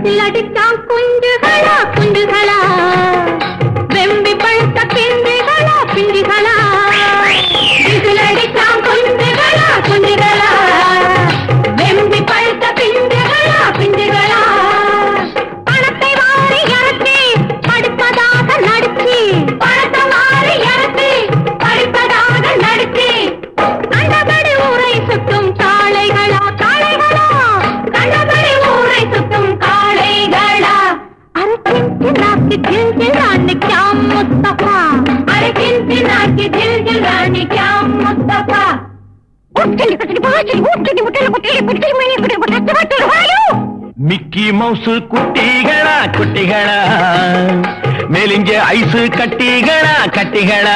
விசிலடித்தான் குஞ்சுகளா குஞ்சுகளா, வெம்பி பழுத்த பிஞ்சுகளா பிஞ்சுகளா, விசிலடித்தான் குஞ்சுகளா குஞ்சுகளா, வெம்பி பழுத்த பிஞ்சுகளா பிஞ்சுகளா. பணத்தை வாரி இறக்கி படிப்பதாக நடிச்சு, பணத்தை வாரி இறக்கி படிப்பதாக நடிச்சு, கண்டபடி ஊரை சுற்றும் காளைகளா காளைகளா, கண்டபடி ஊரை சுற்றும் காளைகளா. அரசின் दिल दिलाने क्या मुस्तफा, अरे दिल दिलाने दिल दिलाने क्या मुस्तफा. மிக்கி மவுஸ் குட்டிகளா குட்டிகளா, மேலிஞ்ச ஐசு கட்டிகளா கட்டிகளா.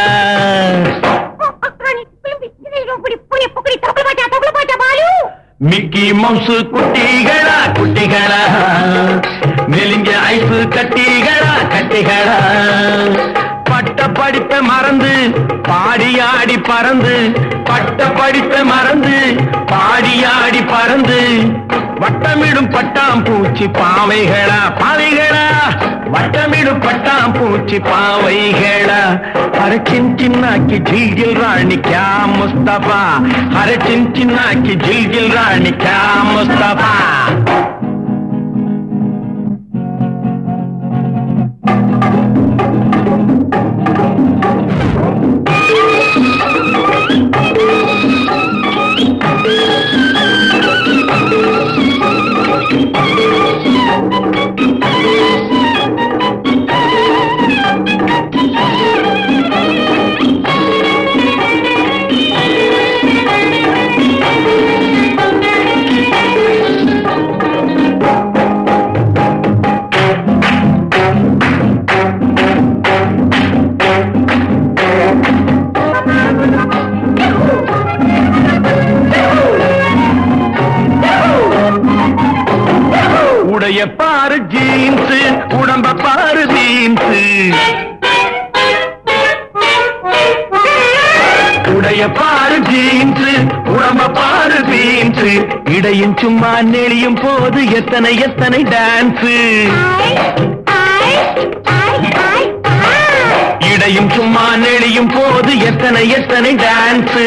மிக்கி மவுஸ் குட்டிகளா குட்டிகளா, மெலிஞ்ச ஐசு கட்டிகளா கட்டிகளா. பட்ட படிப்ப மறந்து பாடியாடி பறந்து, பட்ட படிப்ப மறந்து பாடியாடி பறந்து, வட்டமிடும் பட்டாம் பூச்சி பாவைகளா பாவைகளா, வட்டமிடும் பட்டாம் பூச்சி பாவைகளா. हर चिन्ना की झिलगिल रानी क्या मुस्तफा, हर चिन्ना की झिलगिल रानी क्या मुस्तफा. உடைய பாரு ஜீன்ஸ், உடம்ப பாரு ஜீன்ஸ், உடைய பாரு ஜீன்ஸ், உடம்ப பாரு ஜீன்ஸ். இடையும் சும்மா நெளியும் போது எத்தனை எத்தனை டான்ஸ், இடையும் சும்மா நெளியும் போது எத்தனை எத்தனை டான்ஸ்.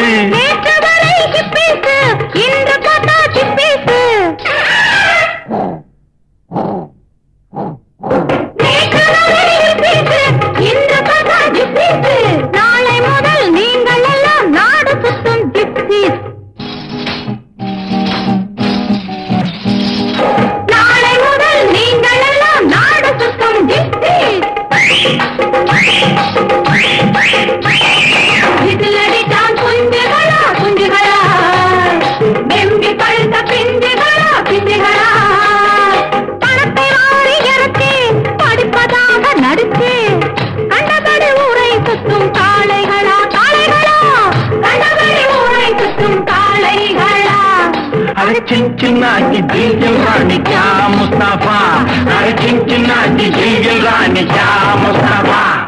நாளை முதல் நீங்கள் எல்லாம் நாடு சுத்தும் ஜிப்சீஸ், நாளை முதல் நீங்கள் எல்லாம் நாடு சுத்தும் ஜிப்சீஸ். விசிலடித்தான் குஞ்சுகளா குஞ்சுகளா, வெம்பி பழுத்த பிஞ்சுகளா பிஞ்சுகளா. பணத்தை வாரி இறக்கி படிப்பதாக நடிச்சு, கண்டபடி ஊரை சுற்றும் காளைகளா காளைகளா, கண்டபடி ஊரை சுற்றும் காளைகளா. अरे चिन्ना की झिलगिल रानी क्या मुस्तफा, अरे चिन्ना की झिलगिल रानी क्या मुस्तफा.